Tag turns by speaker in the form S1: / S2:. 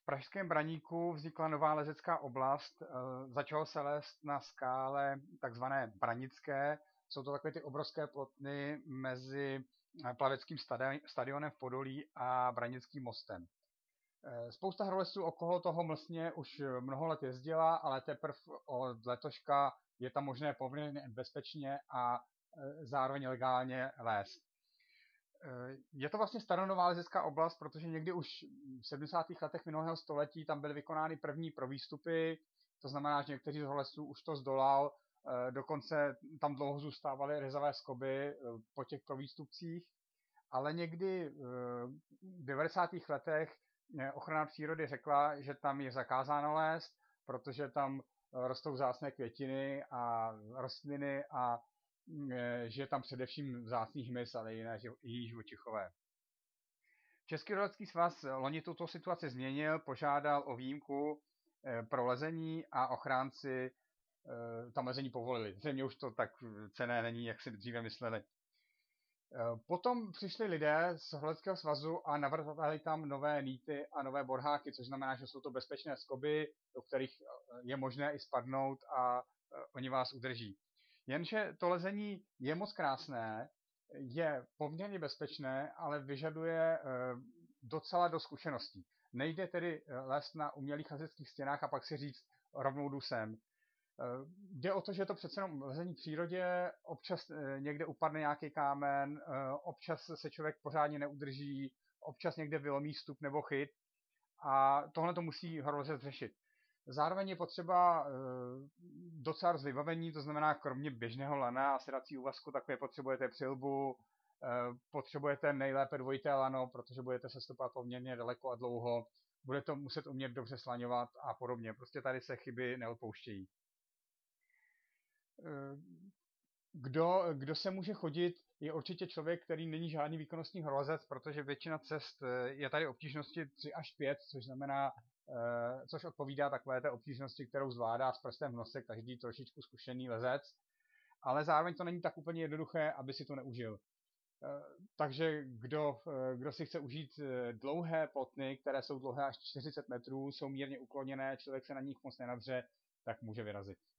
S1: Pražském Braníku vznikla nová lezecká oblast, začalo se lézt na skále takzvané Branické. Jsou to takové ty obrovské plotny mezi plaveckým stadionem v Podolí a Branickým mostem. Spousta horolezců okolo toho mlsně už mnoho let jezdila, ale teprve od letoška je tam možné poměrně bezpečně a zároveň legálně lézt. Je to vlastně staronová lezecká oblast, protože někdy už v 70. letech minulého století tam byly vykonány první provýstupy, to znamená, že někteří z horolezců už to zdolal, dokonce tam dlouho zůstávaly rezavé skoby po těch provýstupcích, ale někdy v 90. letech ochrana přírody řekla, že tam je zakázáno lézt, protože tam rostou vzácné květiny a rostliny a žije tam především vzácný hmyz, ale i jiní živočichové. Český horolezský svaz loni tuto situaci změnil, požádal o výjimku pro lezení a ochránci tam lezení povolili. Zřejmě už to tak cenné není, jak si dříve mysleli. Potom přišli lidé z Horolezeckého svazu a navrhovali tam nové nýty a nové borháky, což znamená, že jsou to bezpečné skoby, do kterých je možné i spadnout a oni vás udrží. Jenže to lezení je moc krásné, je poměrně bezpečné, ale vyžaduje docela dost zkušeností. Nejde tedy lézt na umělých lezeckých stěnách a pak si říct rovnou jdu sem. Jde o to, že je to přece jenom lezení v přírodě, občas někde upadne nějaký kámen, občas se člověk pořádně neudrží, občas někde vylomí stup nebo chyt a tohle to musí horolezec řešit. Zároveň je potřeba docela dost vybavení, to znamená kromě běžného lana a sedací úvazku, také potřebujete přilbu, potřebujete nejlépe dvojité lano, protože budete se stopovat poměrně daleko a dlouho, budete muset umět dobře slaňovat a podobně. Prostě tady se chyby neodpouštějí. Kdo se může chodit, je určitě člověk, který není žádný výkonnostní horolezec, protože většina cest je tady obtížnosti 3 až 5, což odpovídá takové té obtížnosti, kterou zvládá s prstem v nose každý trošičku zkušený lezec, ale zároveň to není tak úplně jednoduché, aby si to neužil. Takže kdo si chce užít dlouhé plotny, které jsou dlouhé až 40 metrů, jsou mírně ukloněné, člověk se na nich moc nenadře, tak může vyrazit.